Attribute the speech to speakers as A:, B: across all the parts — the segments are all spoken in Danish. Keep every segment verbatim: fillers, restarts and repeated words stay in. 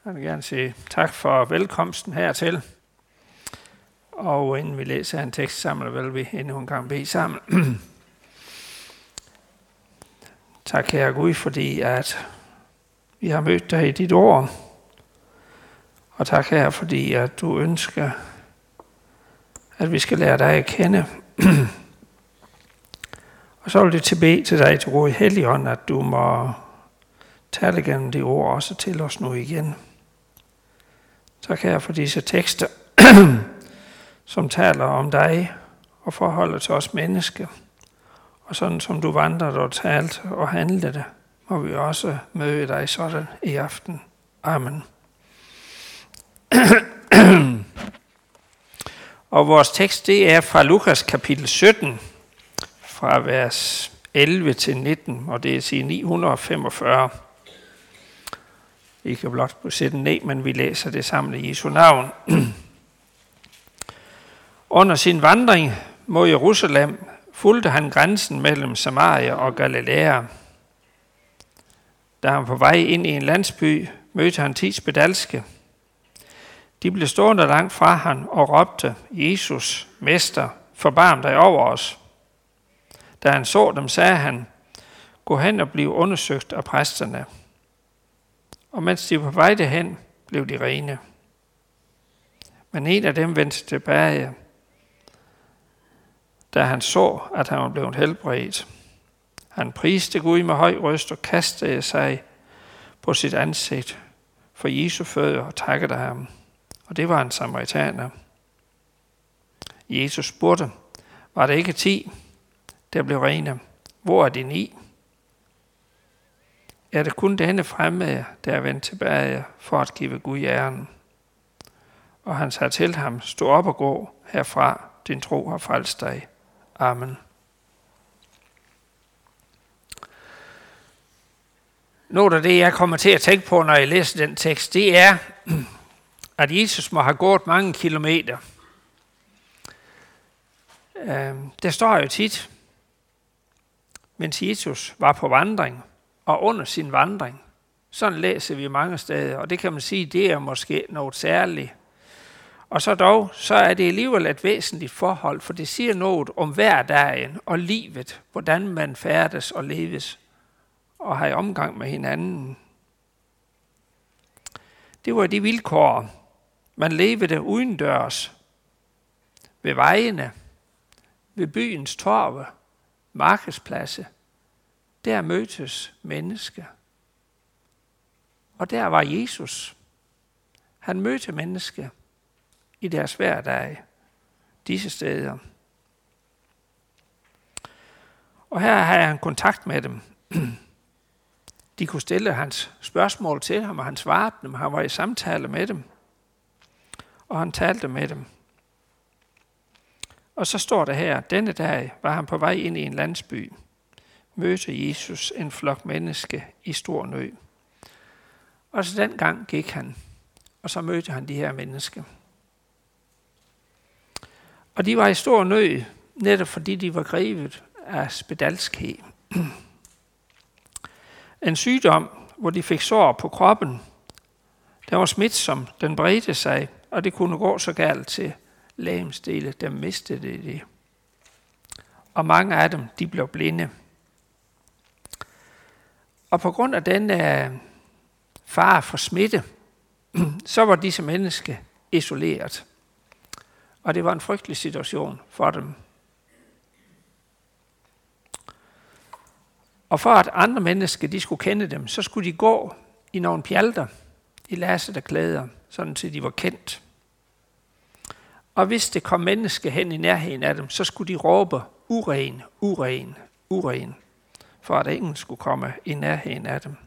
A: Jeg vil gerne sige tak for velkomsten hertil. Og inden vi læser en tekst sammen, vil vi endnu en gang bede sammen. Tak, kære Gud, fordi at vi har mødt dig i dit ord. Og tak, Herre, fordi at du ønsker, at vi skal lære dig at kende. Og så vil det tilbede til dig, til Gud Helligånd, at du må tale gennem de ord også til os nu igen. Tak, Herre, for disse tekster, som taler om dig og forholdet til os mennesker. Og sådan som du vandrede og talte og handlede, må vi også møde dig sådan i aften. Amen. Og vores tekst, det er fra Lukas kapitel sytten, fra vers elleve til nitten, og det er side ni hundrede femogfyrre. I kan blot sætte den ned, men vi læser det sammen i Jesu navn. Under sin vandring mod Jerusalem fulgte han grænsen mellem Samaria og Galilea. Da han på vej ind i en landsby, mødte han ti spedalske. De blev stående langt fra ham og råbte, Jesus, Mester, forbarm dig over os. Da han så dem, sagde han, gå hen og bliv undersøgt af præsterne. Og mens de var på vej derhen, blev de rene. Men en af dem vendte tilbage, da han så, at han var blevet helbredt. Han priste Gud med høj røst og kastede sig på sit ansigt for Jesu fødder og takkede ham. Og det var en samaritaner. Jesus spurgte, var det ikke ti, der blev rene? Hvor er de ni? Er det kun denne fremmede, der er vendt tilbage for at give Gud æren? Og han sagde til ham, stå op og gå herfra, din tro har frelst dig. Amen. Noget af det, jeg kommer til at tænke på, når jeg læser den tekst, det er, at Jesus må have gået mange kilometer. Der står jo tit, mens Jesus var på vandring, og under sin vandring. Sådan læser vi mange steder, og det kan man sige, det er måske noget særligt. Og så dog, så er det alligevel et væsentligt forhold, for det siger noget om hverdagen og livet, hvordan man færdes og leves og har omgang med hinanden. Det var de vilkår, man levede udendørs, ved vejene, ved byens torve, markedspladser. Der mødtes mennesker. Og der var Jesus. Han mødte mennesker i deres hverdag, disse steder. Og her havde han kontakt med dem. De kunne stille hans spørgsmål til ham, og han svarede dem. Han var i samtale med dem, og han talte med dem. Og så står der her, denne dag var han på vej ind i en landsby. Mødte Jesus en flok menneske i stor nød. Og så den gang gik han, og så mødte han de her mennesker. Og de var i stor nød, netop fordi de var grebet af spedalskhed. En sygdom, hvor de fik sår på kroppen. Den var smitsom, den bredte sig, og det kunne gå så galt til legemsdele, der mistede det. Og mange af dem, de blev blinde. Og på grund af den uh, fare for smitte, så var disse mennesker isoleret. Og det var en frygtelig situation for dem. Og for at andre mennesker, de skulle kende dem, så skulle de gå i nogle pjalter, i lassede klæder, sådan til de var kendt. Og hvis det kom mennesker hen i nærheden af dem, så skulle de råbe, uren, uren, uren, for at ingen skulle komme i nærheden af dem.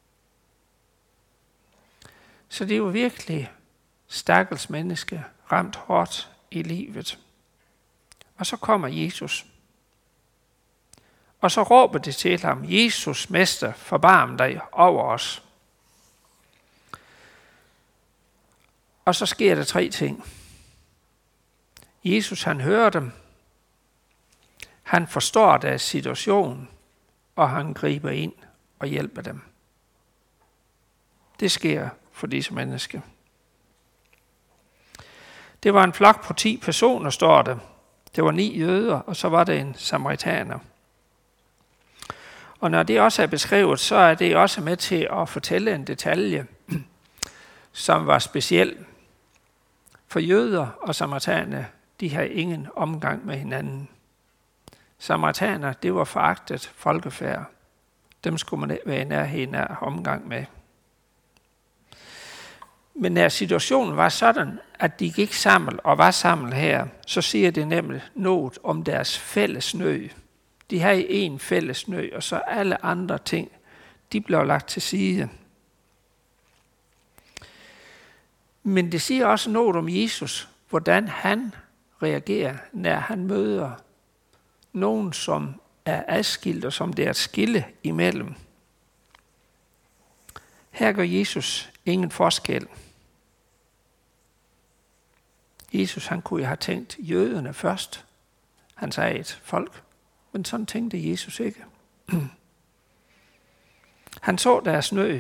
A: Så det var virkelig stakkels mennesker, ramt hårdt i livet. Og så kommer Jesus. Og så råber det til ham, Jesus, Mester, forbarm dig over os. Og så sker der tre ting. Jesus, han hører dem. Han forstår deres situation, og han griber ind og hjælper dem. Det sker for disse mennesker. Det var en flok på ti personer, står det. Det var ni jøder, og så var det en samaritaner. Og når det også er beskrevet, så er det også med til at fortælle en detalje, som var speciel. For jøder og samaritaner, de har ingen omgang med hinanden. Samaritaner, det var foragtet folkefærd. Dem skulle man være i nærheden af omgang med. Men når situationen var sådan, at de gik sammen og var sammen her, så siger det nemlig noget om deres fælles nød. De havde en fælles nød, og så alle andre ting, de blev lagt til side. Men det siger også noget om Jesus, hvordan han reagerer, når han møder nogen, som er adskilt, og som det er et skille imellem. Her gør Jesus ingen forskel. Jesus, han kunne jo have tænkt jøderne først, hans eget folk, men sådan tænkte Jesus ikke. Han så deres nød,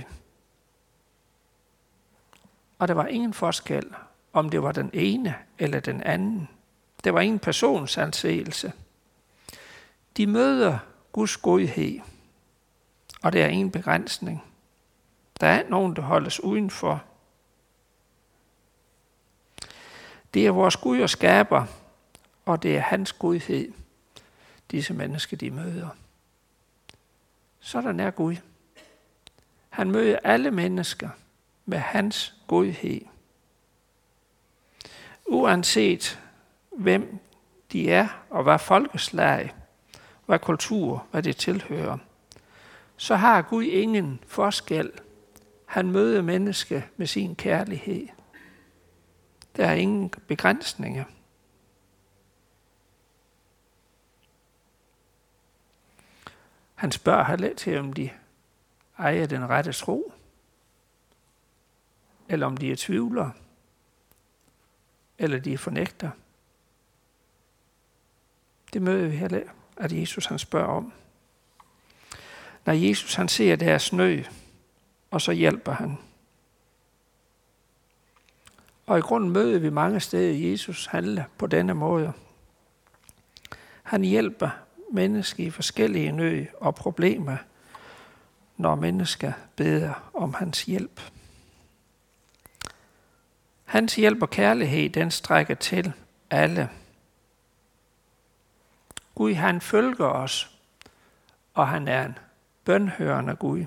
A: og der var ingen forskel, om det var den ene eller den anden. Der var ingen persons anseelse. De møder Guds godhed, og der er ingen begrænsning. Der er nogen, der holdes udenfor. Det er vores Gud og skaber, og det er hans godhed, disse mennesker, de møder. Sådan er Gud. Han møder alle mennesker med hans godhed. Uanset hvem de er, og hvad folkeslag, hvad kultur, hvad det tilhører, så har Gud ingen forskel. Han møder mennesker med sin kærlighed. Der er ingen begrænsninger. Han spørger heller til, om de ejer den rette tro, eller om de er tvivlere, eller de er fornægter. Det møder vi heller, at Jesus han spørger om. Når Jesus han ser deres nød, og så hjælper han. Og i grunden møder vi mange steder, Jesus handler på denne måde. Han hjælper mennesker i forskellige nød og problemer, når mennesker beder om hans hjælp. Hans hjælp og kærlighed, den strækker til alle. Gud, han følger os, og han er en bønhørende Gud.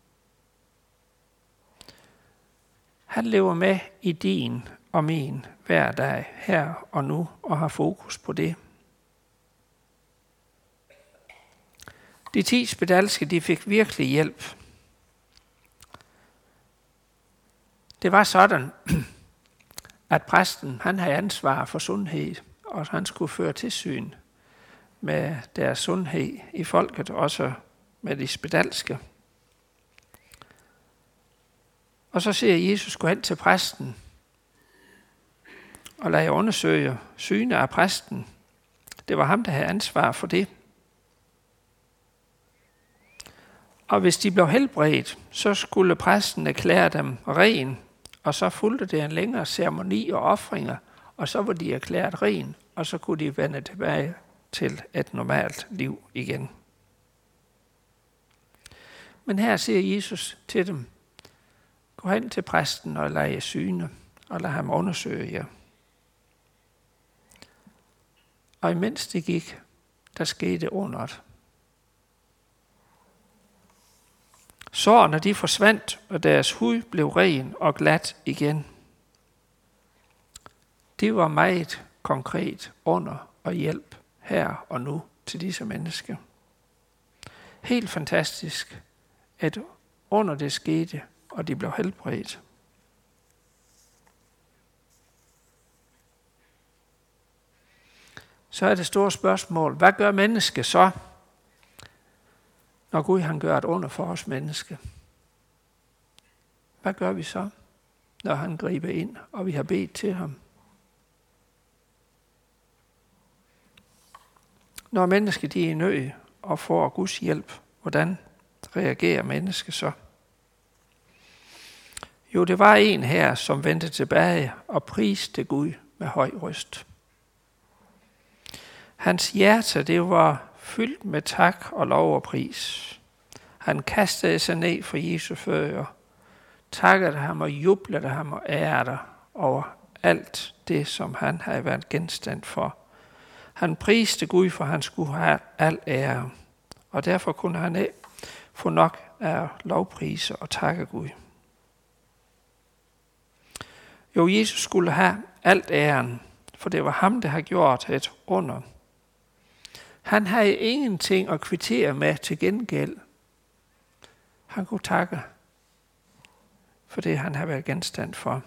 A: Han lever med i din og min hver dag, her og nu, og har fokus på det. De ti spedalske, de fik virkelig hjælp. Det var sådan, at præsten, han havde ansvar for sundhed, og han skulle føre tilsyn med deres sundhed i folket, også med de spedalske. Og så siger Jesus, gå hen til præsten, og lad jer undersøge synet af præsten. Det var ham, der havde ansvar for det. Og hvis de blev helbredt, så skulle præsten erklære dem ren, og så fulgte det en længere ceremoni og ofringer, og så var de erklæret ren, og så kunne de vende tilbage til et normalt liv igen. Men her siger Jesus til dem, gå hen til præsten og lad jer syne, og lad ham undersøge jer. Og imens det gik, der skete underet. Sårene de forsvandt, og deres hud blev ren og glat igen. Det var meget konkret under og hjælp her og nu til disse mennesker. Helt fantastisk, at under det skete, og de blev helbredt. Så er det store spørgsmål, hvad gør mennesket så, når Gud han gør et under for os mennesker? Hvad gør vi så, når han griber ind, og vi har bedt til ham? Når mennesket de er i nød og får Guds hjælp, hvordan reagerer mennesket så? Jo, det var en her, som vendte tilbage og priste Gud med høj røst. Hans hjerte, det var fyldt med tak og lov og pris. Han kastede sig ned for Jesu fødder, takkede ham og jublede ham og ærede over alt det, som han havde været genstand for. Han priste Gud, for han skulle have al ære, og derfor kunne han ikke få nok af lovprise og takke Gud. Jo, Jesus skulle have alt æren, for det var ham, der havde gjort et under. Han havde ingenting at kvittere med til gengæld. Han kunne takke for det, han havde været genstand for.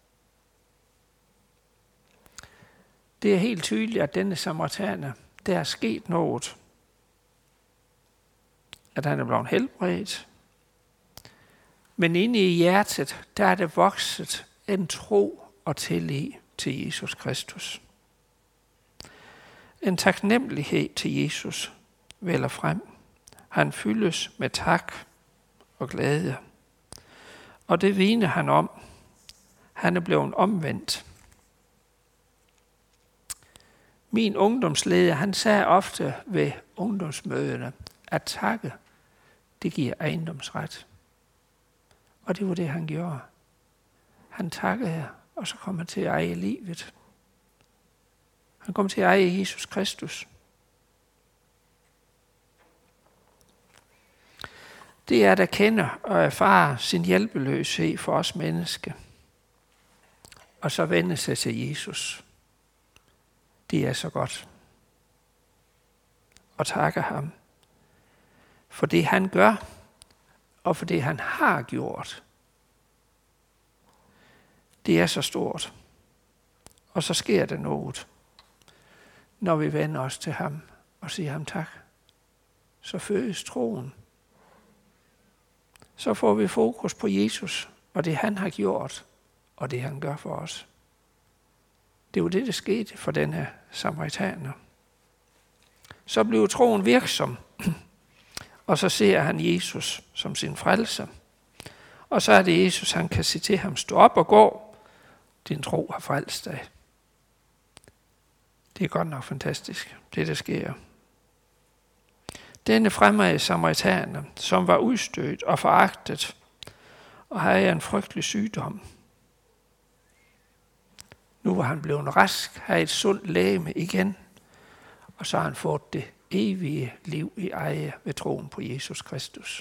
A: Det er helt tydeligt, at denne samaritaner, der er sket noget. At han er blevet helbredt. Men inde i hjertet, der er det vokset en tro og tillid til Jesus Kristus. En taknemmelighed til Jesus vælger frem. Han fyldes med tak og glæde. Og det vidner han om. Han er blevet omvendt. Min ungdomsleder, han sagde ofte ved ungdomsmøderne, at takke, det giver ejendomsret. Og det var det, han gjorde. Han takkede, og så kom han til at eje livet. Han kom til at eje Jesus Kristus. Det er at erkende og erfare sin hjælpeløshed for os mennesker. Og så vende sig til Jesus. Det er så godt. Og takke ham for det, han gør, og for det, han har gjort. Det er så stort. Og så sker der noget, når vi vender os til ham og siger ham tak. Så fødes troen. Så får vi fokus på Jesus og det, han har gjort, og det, han gør for os. Det var det, der skete for denne samaritaner. Så blev troen virksom, og så ser han Jesus som sin frelser. Og så er det Jesus, han kan sige til ham, stå op og gå. Din tro har frelst dig. Det er godt nok fantastisk, det der sker. Denne fremmede samaritaner, som var udstødt og foragtet, og havde en frygtelig sygdom. Nu var han blevet rask, havde et sundt legeme igen, og så har han fået det evige liv i eje ved troen på Jesus Kristus.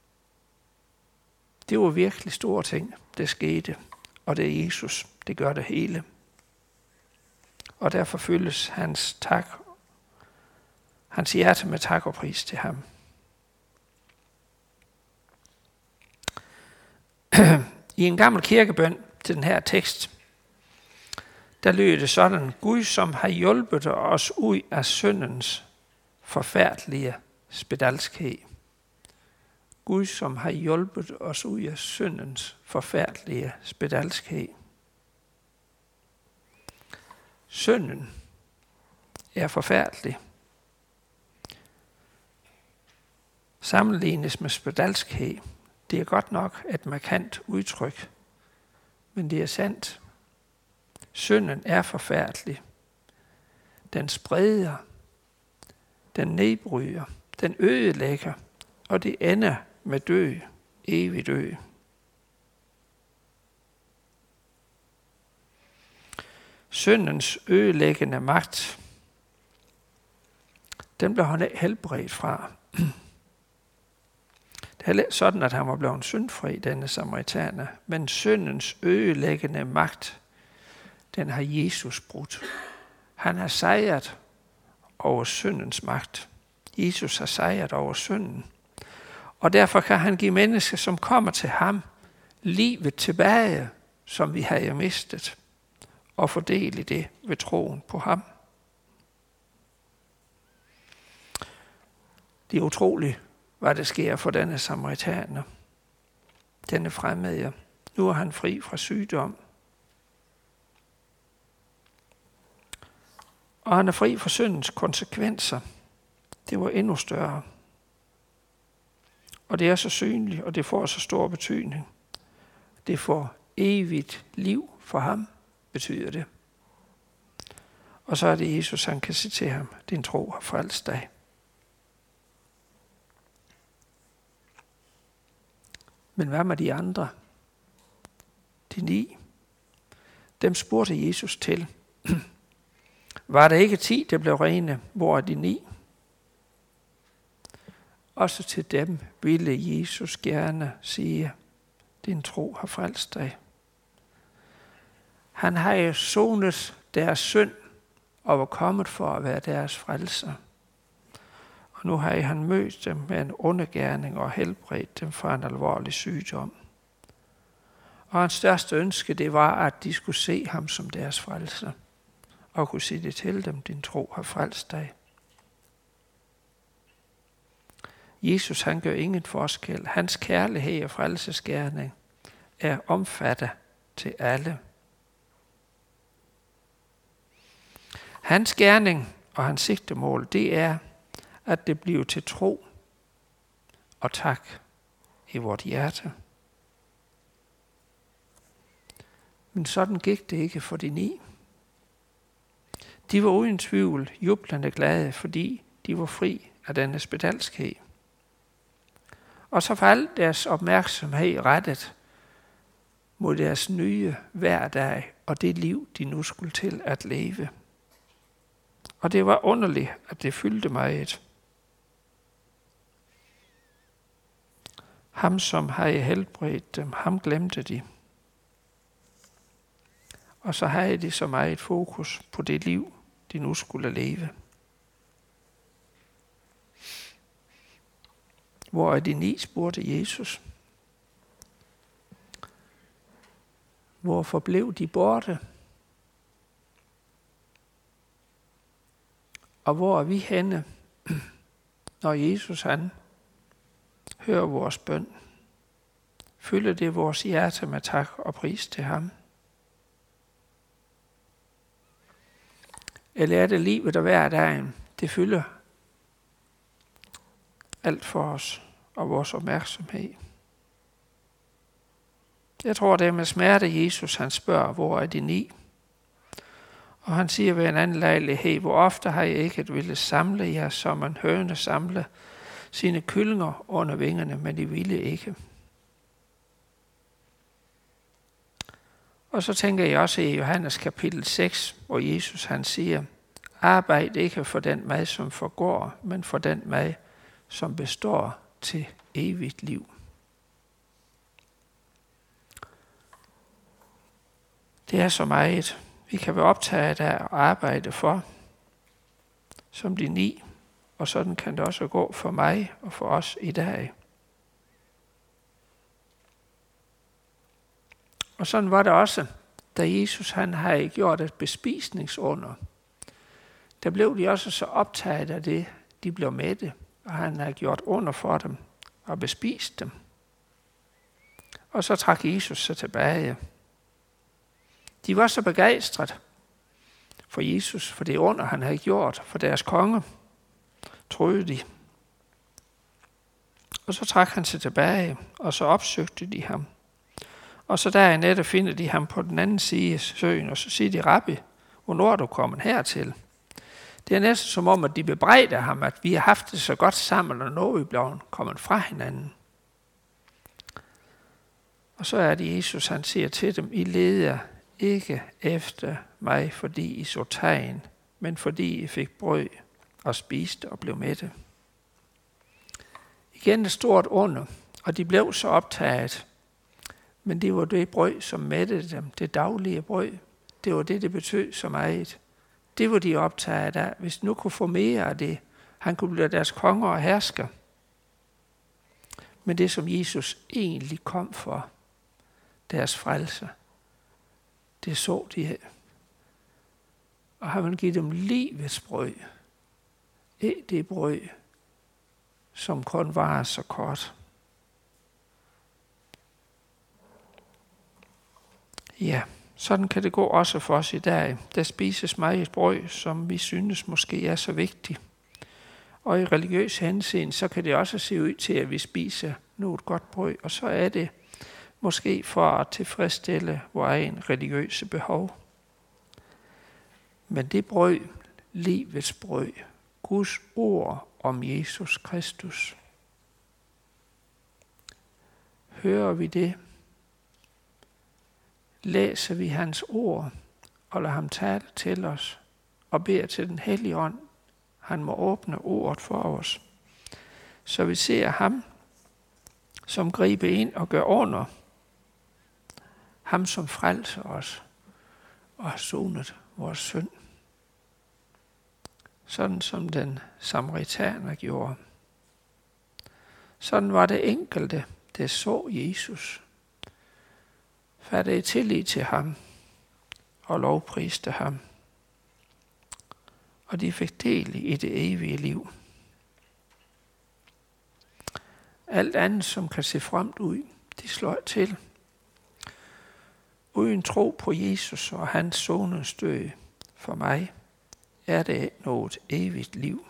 A: Det var virkelig store ting, der skete, og det er Jesus, det gør det hele. Og derfor fyldes hans tak, hans hjerte med tak og pris til ham. I en gammel kirkebøn til den her tekst, der lyder det sådan, Gud, som har hjulpet os ud af syndens forfærdelige spedalskhed. Gud, som har hjulpet os ud af syndens forfærdelige spedalskhed. Synden er forfærdelig. Sammenlignes med spedalskhed. Det er godt nok et markant udtryk, men det er sandt. Synden er forfærdelig. Den spreder, den nedbryder, den ødelægger, og det ender med død, evig død. Syndens ødelæggende magt, den blev han helbredt fra. Det er sådan, at han var blevet syndfri, denne samaritaner, men syndens ødelæggende magt, den har Jesus brudt. Han har sejret over syndens magt. Jesus har sejret over synden. Og derfor kan han give mennesker, som kommer til ham, livet tilbage, som vi havde mistet, og fordele det ved troen på ham. Det er utroligt, hvad der sker for denne samaritaner. Denne fremmede. Nu er han fri fra sygdom. Og han er fri fra syndens konsekvenser. Det var endnu større. Og det er så synligt, og det får så stor betydning. Det får evigt liv for ham, betyder det. Og så er det Jesus, han kan sige til ham, din tro har frelst dig. Men hvad med de andre? De ni. Dem spurgte Jesus til. Var der ikke ti, der blev rene? Hvor er de ni? Også til dem ville Jesus gerne sige, din tro har frelst dig. Han har jo sonet deres synd og var kommet for at være deres frelser. Og nu har han mødt dem med en undergerning og helbredt dem fra en alvorlig sygdom. Og hans største ønske, det var, at de skulle se ham som deres frelser og kunne sige det til dem, din tro har frelst dig. Jesus, han gør ingen forskel. Hans kærlighed og frelsesgerning er omfattet til alle. Hans gerning og hans sigtemål, det er, at det bliver til tro og tak i vort hjerte. Men sådan gik det ikke for de ni. De var uden tvivl jublende glade, fordi de var fri af denne spedalskhed. Og så faldt deres opmærksomhed rettet mod deres nye hverdag og det liv, de nu skulle til at leve. Og det var underligt, at det fyldte meget. Ham, som havde helbredt dem, ham glemte de. Og så havde de så meget fokus på det liv, de nu skulle leve. Hvor er de ni, spurgte Jesus. Hvorfor blev de borte? Og hvor er vi henne, når Jesus han hører vores bøn? Fylder det vores hjerte med tak og pris til ham? Eller er det livet og hverdagen, det fylder alt for os og vores opmærksomhed? Jeg tror, det er med smerte, Jesus han spørger, hvor er de ni? Og han siger ved en anden lejlighed, hvor ofte har jeg ikke ville samle jer, som en høne samle sine kyllinger under vingerne, men de ville ikke. Og så tænker jeg også i Johannes kapitel seks, hvor Jesus han siger, arbejd ikke for den mad, som forgår, men for den mad, som består til evigt liv. Det er så meget, vi kan være optaget af at arbejde for, som de ni, og sådan kan det også gå for mig og for os i dag. Og sådan var det også, da Jesus han havde gjort et bespisningsunder. Der blev de også så optaget af det, de blev mætte, og han havde gjort under for dem og bespist dem. Og så trak Jesus sig tilbage. De var så begejstret for Jesus, for det under, han havde gjort for deres konge, troede de. Og så trak han sig tilbage, og så opsøgte de ham. Og så der i nettet finder de ham på den anden side af søen, og så siger de, Rabbi, hvornår er du kommet hertil? Det er næsten som om, at de bebrejder ham, at vi har haft det så godt sammen, og nu er vi blevet kommet fra hinanden. Og så er det Jesus, han siger til dem, I leder ikke efter mig, fordi I så tegn, men fordi I fik brød og spiste og blev mætte. Igen et stort under, og de blev så optaget. Men det var det brød, som mættede dem, det daglige brød. Det var det, det betød så meget. Det var de optaget af, hvis nu kunne få mere af det. Han kunne blive deres konger og hersker. Men det, som Jesus egentlig kom for, deres frelse, det så de af. Og han ville give dem livets brød. Ikke det brød, som kun var så kort. Ja, sådan kan det gå også for os i dag. Der spises meget brød, som vi synes måske er så vigtigt. Og i religiøs henseende, så kan det også se ud til, at vi spiser noget godt brød. Og så er det, Måske for at tilfredsstille vores egen religiøse behov. Men det brød, livets brød, Guds ord om Jesus Kristus. Hører vi det? Læser vi hans ord og lader ham tale til os og beder til den hellige ånd, han må åbne ordet for os, så vi ser ham, som griber ind og gør under, ham som frelser os og har sonet vores synd. Sådan som den samaritaner gjorde. Sådan var det enkelte, der så Jesus, fattede tillid til ham og lovpriste ham. Og de fik del i det evige liv. Alt andet, som kan se fremt ud, de slår til. Uden tro på Jesus og hans sonens død for mig, er det noget evigt liv.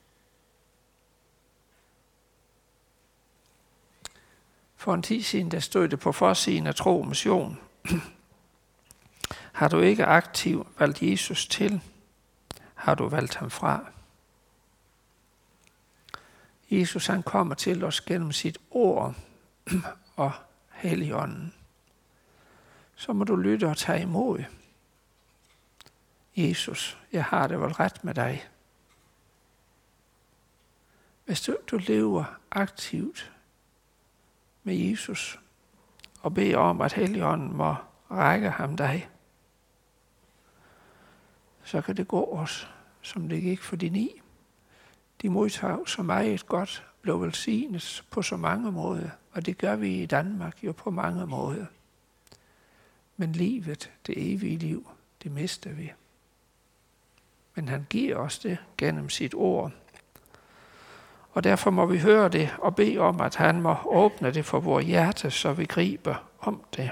A: For en tid siden, der stod det på forsiden af Tro og Mission. Har du ikke aktivt valgt Jesus til, har du valgt ham fra. Jesus han kommer til os gennem sit ord og Helligånden. Så må du lytte og tage imod. Jesus, jeg har det vel ret med dig. Hvis du, du lever aktivt med Jesus og beder om, at Helligånden må række ham dig, så kan det gå os, som det gik for de ni. De modtager så meget godt, blev velsignet på så mange måder, og det gør vi i Danmark jo på mange måder. Men livet, det evige liv, det mister vi. Men han giver os det gennem sit ord. Og derfor må vi høre det og bede om, at han må åbne det for vores hjerte, så vi griber om det.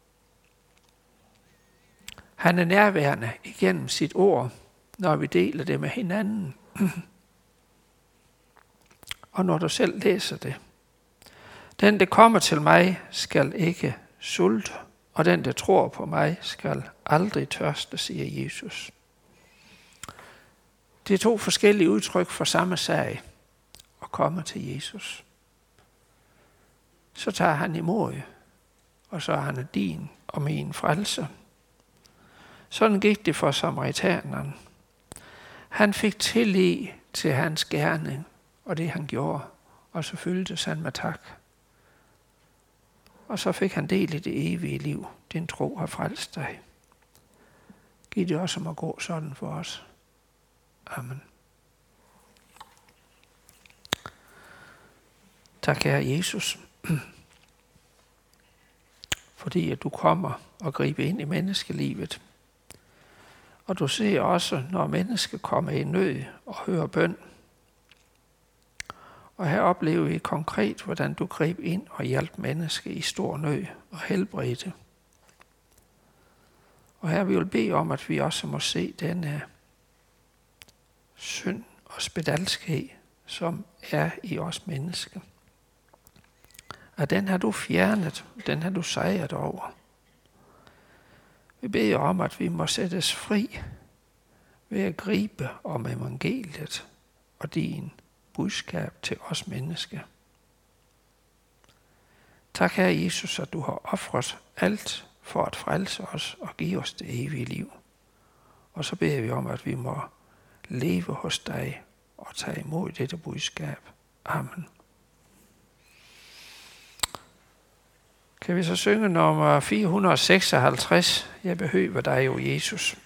A: Han er nærværende igennem sit ord, når vi deler det med hinanden. Og når du selv læser det. Den, der kommer til mig, skal ikke sulte, og den, der tror på mig, skal aldrig tørste, siger Jesus. Det er to forskellige udtryk for samme sag, at komme til Jesus. Så tager han imod, og så er han din og min frelser. Sådan gik det for samaritaneren. Han fik tillid til hans gerning og det han gjorde, og så fyldtes han med tak. Og så fik han del i det evige liv. Din tro har frelst dig. Giv det også om at gå sådan for os. Amen. Tak, Herre Jesus, fordi at du kommer og griber ind i menneskelivet. Og du ser også, når mennesker kommer i nød og hører bøn. Og her oplever vi konkret, hvordan du greb ind og hjalp mennesker i stor nød og helbredte. Og her vil vi bede om, at vi også må se denne synd og spedalskhed, som er i os mennesker. At den har du fjernet, den har du sejret over. Vi beder om, at vi må sættes fri ved at gribe om evangeliet og din budskab til os mennesker. Tak, Herre Jesus, at du har ofret alt for at frelse os og give os det evige liv. Og så beder vi om, at vi må leve hos dig og tage imod dette budskab. Amen. Kan vi så synge nummer fire hundrede seksoghalvtreds? Jeg behøver dig jo, Jesus.